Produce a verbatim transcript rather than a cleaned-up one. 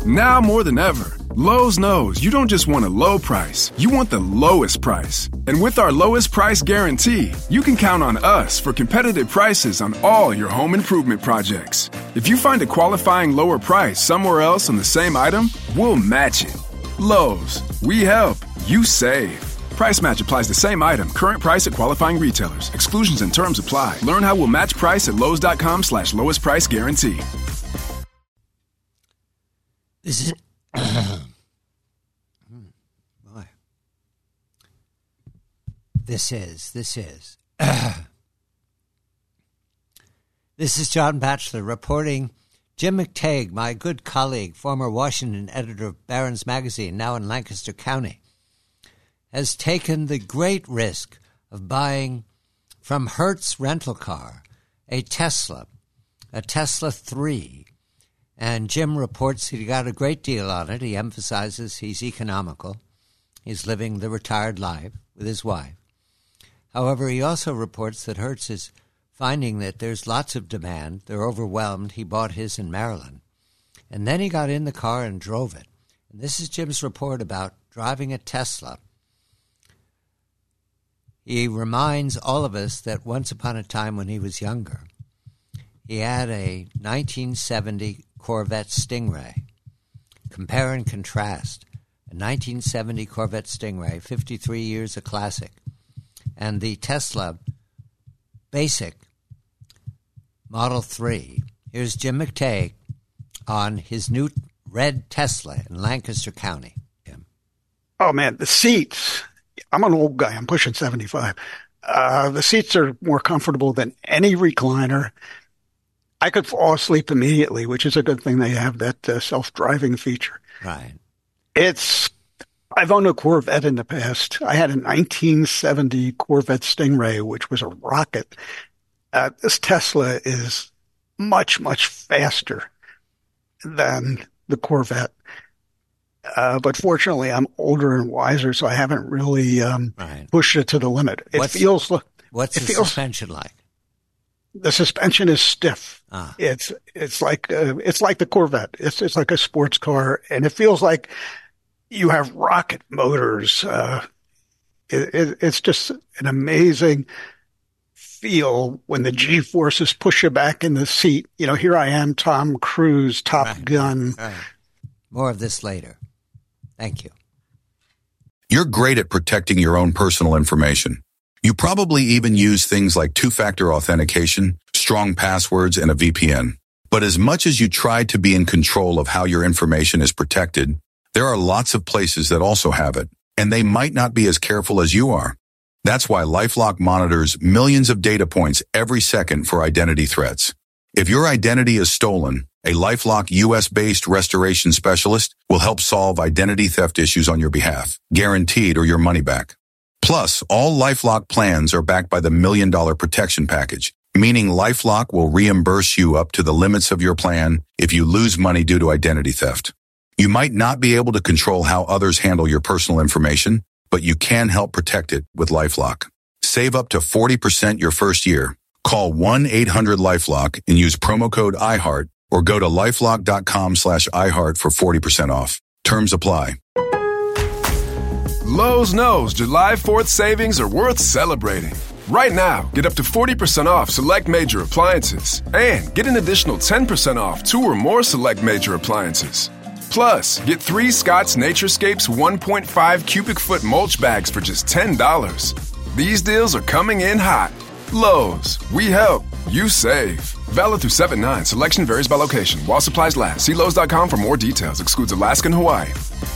Now more than ever, Lowe's knows you don't just want a low price, you want the lowest price. And with our lowest price guarantee, you can count on us for competitive prices on all your home improvement projects. If you find a qualifying lower price somewhere else on the same item, we'll match it. Lowe's, we help, you save. Price match applies the same item. Current price at qualifying retailers. Exclusions and terms apply. Learn how we'll match price at Lowe's.com slash lowest price guarantee. This is... Boy. This is, this is... This is John Batchelor reporting. Jim McTague, my good colleague, former Washington editor of Barron's Magazine, now in Lancaster County, has taken the great risk of buying from Hertz Rental Car a Tesla, a Tesla three. And Jim reports he got a great deal on it. He emphasizes he's economical. He's living the retired life with his wife. However, he also reports that Hertz is finding that there's lots of demand. They're overwhelmed. He bought his in Maryland. And then he got in the car and drove it. And this is Jim's report about driving a Tesla. He reminds all of us that once upon a time when he was younger, he had a nineteen seventy Corvette Stingray. Compare and contrast. A nineteen seventy Corvette Stingray, fifty-three years a classic, and the Tesla Basic Model three. Here's Jim McTague on his new red Tesla in Lancaster County. Jim. Oh, man, the seats. I'm an old guy. I'm pushing seventy-five. Uh, the seats are more comfortable than any recliner. I could fall asleep immediately, which is a good thing they have that uh, self-driving feature. Right. It's, I've owned a Corvette in the past. I had a nineteen seventy Corvette Stingray, which was a rocket. Uh, this Tesla is much, much faster than the Corvette. Uh, but fortunately, I'm older and wiser, so I haven't really um, right. pushed it to the limit. It what's, feels like what's it the feels, suspension like? The suspension is stiff. Ah. It's it's like uh, it's like the Corvette. It's it's like a sports car, and it feels like you have rocket motors. Uh, it, it, it's just an amazing feel when the G-forces push you back in the seat. You know, here I am, Tom Cruise, Top right. Gun. Right. More of this later. Thank you. You're great at protecting your own personal information. You probably even use things like two-factor authentication, strong passwords, and a V P N. But as much as you try to be in control of how your information is protected, there are lots of places that also have it, and they might not be as careful as you are. That's why LifeLock monitors millions of data points every second for identity threats. If your identity is stolen, a LifeLock U S-based restoration specialist will help solve identity theft issues on your behalf, guaranteed or your money back. Plus, all LifeLock plans are backed by the Million Dollar Protection Package, meaning LifeLock will reimburse you up to the limits of your plan if you lose money due to identity theft. You might not be able to control how others handle your personal information, but you can help protect it with LifeLock. Save up to forty percent your first year. Call one eight hundred LifeLock and use promo code iHeart or go to lifelock.com slash iHeart for forty percent off. Terms apply. Lowe's knows July fourth savings are worth celebrating. Right now, get up to forty percent off select major appliances and get an additional ten percent off two or more select major appliances. Plus, get three Scott's Naturescapes one point five cubic foot mulch bags for just ten dollars. These deals are coming in hot. Lowe's, we help, you save. Valid through seven nine. Selection varies by location. While supplies last. See Lowe's dot com for more details. Excludes Alaska and Hawaii.